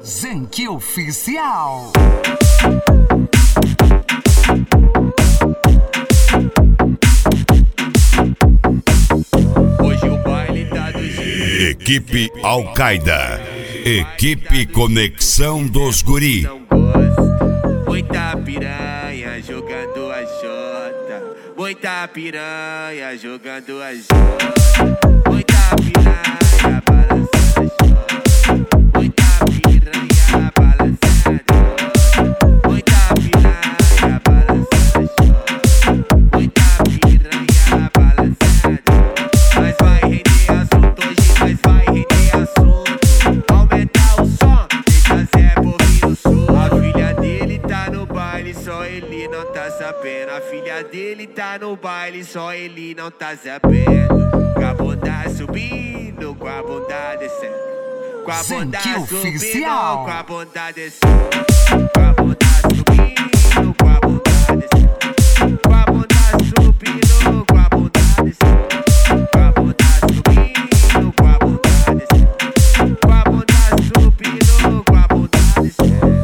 Zenque Oficial. Hoje o baile tá do jeito. Equipe Al-Qaeda. Equipe Conexão dos Guri. Não gosta. Muita piranha jogando a jota. Muita piranha jogando a jota. Muita piranha balançando a jota. Muita piranha balançando a jota. Muita piranha balançando a jota. Muita piranha balançando a jota. Mas vai render assunto hoje, mas vai render assunto. Aumentar o som, deixa Zé ouvir o som. A filha dele tá no baile, só ele não tá sabendo. A filha dele tá no baile, só ele não tá sabendo. Com a bunda subindo, com a bunda descendo. Com a bunda Zenque subindo, Oficial. com a bunda descendo. Com a bunda subindo, com a bunda descendo. Com a bunda subindo, com a bunda descendo. Com a bunda subindo, com a bunda descendo. Com a bunda subindo, com a bunda descendo.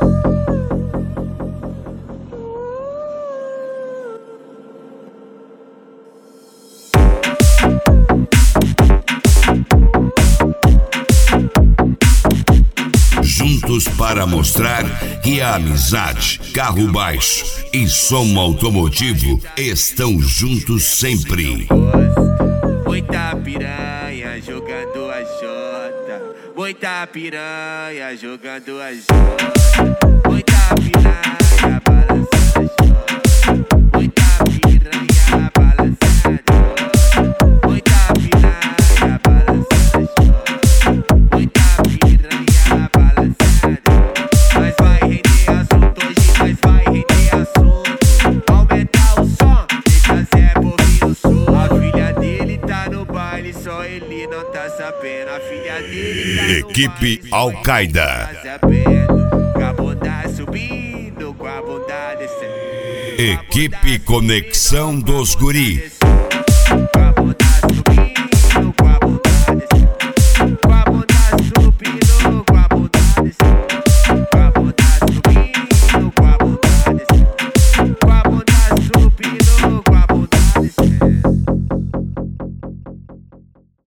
Juntos para mostrar que a amizade, carro baixo e som automotivo estão juntos sempre. Muita piranha jogando a jota. Muita piranha jogando a jota. Muita piranha balançando a jota. Muita piranha balançando a jota. Muita piranha balançando a jota. Muita piranha balançando a jota. Mas vai render assunto hoje, mas vai render assunto. Aumentar o som, deixa Zé ouvir o som. A filha dele tá no baile, só ele não tá sabendo. A filha dele tá no Equipe baile, só Al-Qaeda. ele não tá sabendo. Com a bunda subindo, com a bunda descendo. Equipe Conexão dos Guri.